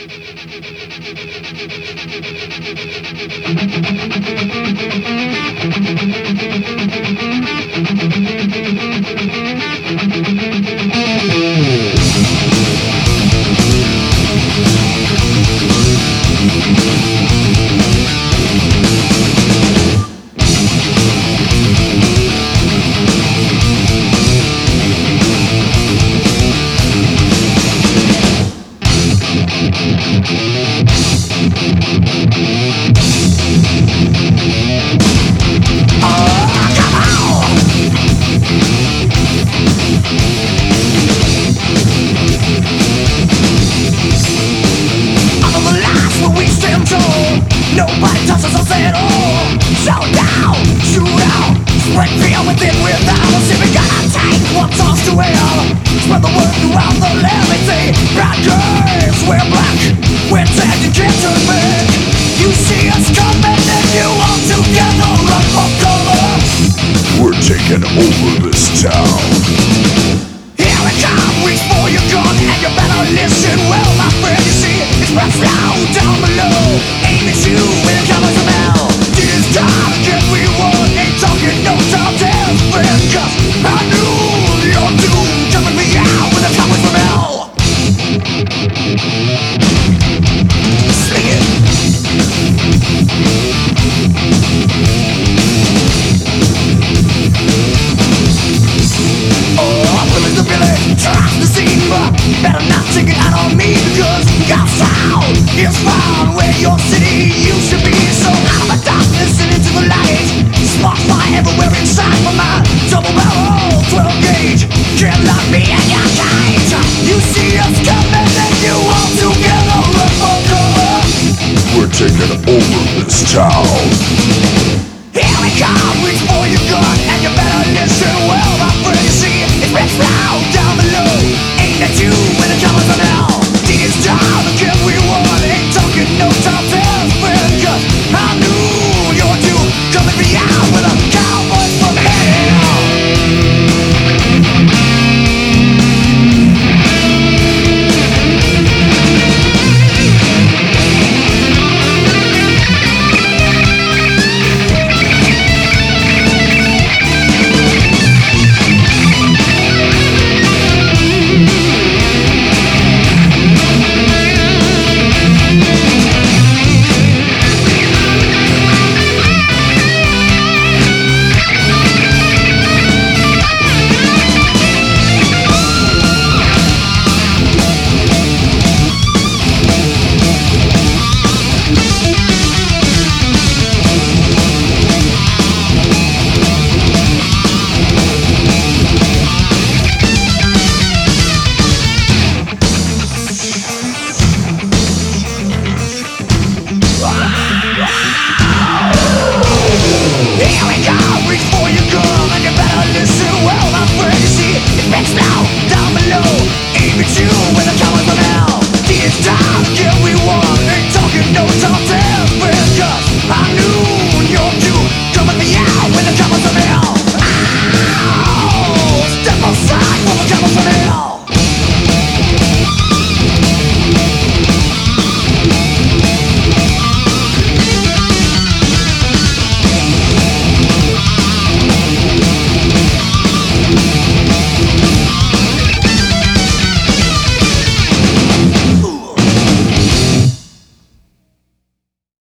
Nobody touches us at all. So down, shoot out, spread fear within without us. If we gotta take one toss to hell, spread the word throughout the land. They say, bad guys, we're black, we're dead, you can't turn back. You see us coming and you all together run for cover. We're taking over this town. Here we come, reach for your gun and you better listen well, my friend. You see, it's rough loud down below. Aim at you when it comes from hell. This time again we won. Ain't talking no time dance, friend. Cause I knew your doom coming me out when it comes from hell. Sing it. Women's the village, trust the scene, but better not take it out on me. Because God's town is found where your city used to be. So out of the darkness and into the light, sparks fly everywhere inside my mind. Double barrel, 12 gauge, can't lock me in your cage. You see us coming and you all together run for cover. We're taking over this town. Here we come, reach for your gun and you better listen well, my friend. You see, it's rich loud down below.